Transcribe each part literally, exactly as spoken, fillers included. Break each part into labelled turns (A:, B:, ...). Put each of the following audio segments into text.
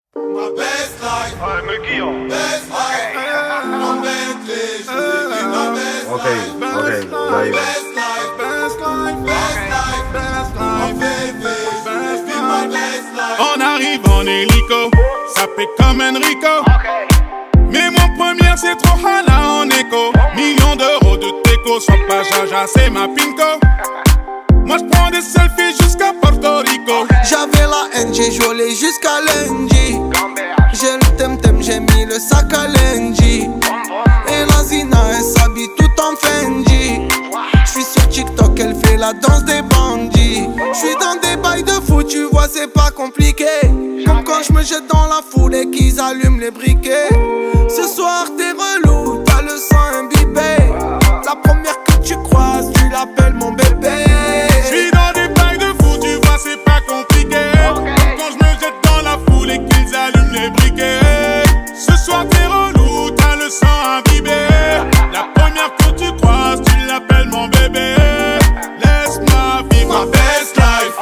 A: Ma best life.
B: Ouais, me guillon.
A: Best life. En Bentley, je voulais vivre ma best life.
C: Ok, ok, j'arrive.
A: Best life. Best life. Best life. Best life. En bébé, je voulais vivre ma best life.
D: On arrive en hélico, ça fait comme Enrico. Mais mon première c'est trop hala en écho. Millions d'euros de déco, sois pas jaja, c'est ma pinko. Moi j'prends des selfies jusqu'à Porto Rico.
E: J'avais la haine, j'ai joué jusqu'à lundi. J'ai le tem-tem, j'ai mis le sac à lundi. Et la Zina, elle s'habille tout en Fendi. J'suis sur TikTok, elle fait la danse des bandits. J'suis dans des bails de fou, tu vois, c'est pas compliqué. Comme quand j'me jette dans la foule et qu'ils allument les briquets. Ce soir, t'es relou, t'as le sang imbibé. La première que tu croises, tu l'appelles mon bébé.
D: J'suis dans des bails de fou, tu vois, c'est pas compliqué. Comme quand j'me jette dans la foule et qu'ils allument les briquets. Ce soir, t'es relou, t'as le sang imbibé. La première que tu croises, tu l'appelles mon bébé. Laisse-moi vivre
A: ma best life.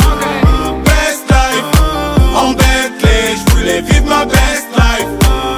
A: Best life. En Bentley, je voulais vivre ma best life.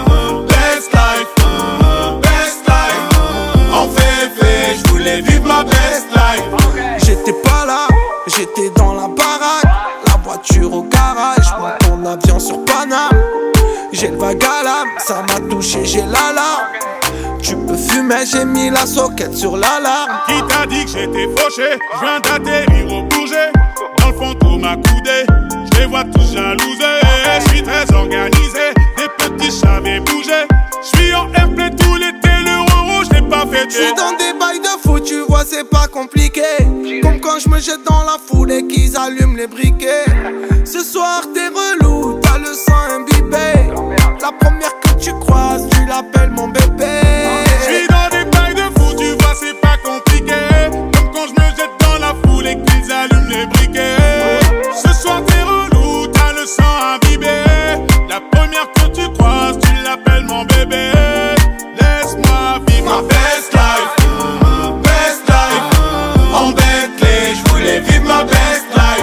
A: Best life. Best life. En février, je voulais vivre ma best life.
E: J'étais pas là, j'étais dans la baraque. La voiture au garage, monte en avion sur Paname. J'ai le vague à l'âme, ça m'a touché, j'ai la larme. Tu peux fumer, j'ai mis la soquette sur l'alarme.
D: Qui t'a dit que j'étais fauché? Je viens d'atterrir au Bourget. Dans le fond tout m'a coudé, je les vois tous jalousés. Je suis très organisé, des petits j'avais bougé. Je suis en airplay tout l'été, le rouge je l'ai pas fêté.
E: J'suis dans des bails de fou, tu vois c'est pas compliqué. Comme quand j'me jette dans la foule et qu'ils allument les briquets. Ce soir t'es relou, t'as le sang imbibé. La première que tu croises, tu l'appelles mon bébé.
D: J'suis dans des bails de fou, tu vois c'est pas compliqué. Comme quand j'me jette dans la foule et qu'ils allument les briquets. Ce soir t'es relou, t'as le sang imbibé. La première que tu croises, tu l'appelles mon bébé. Laisse-moi vivre
A: ma best life. Best life. En Bentley, je voulais vivre ma best life.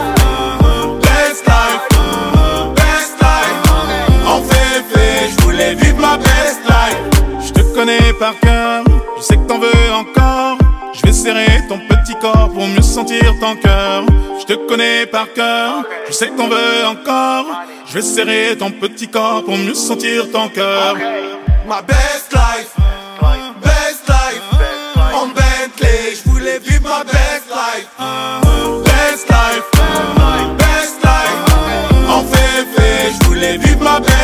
A: Best life. Best life. En février, je voulais vivre ma best life.
D: Je te connais par cœur, je sais que t'en veux encore. Je vais serrer ton petit corps pour mieux sentir ton cœur. Je te connais par cœur, je sais que t'en veux encore. Je vais serrer ton petit corps pour mieux sentir ton cœur.
A: Ma best life. Best life. En Bentley, je voulais vivre ma best life. Best life. Best life. En février, je voulais vivre ma best life.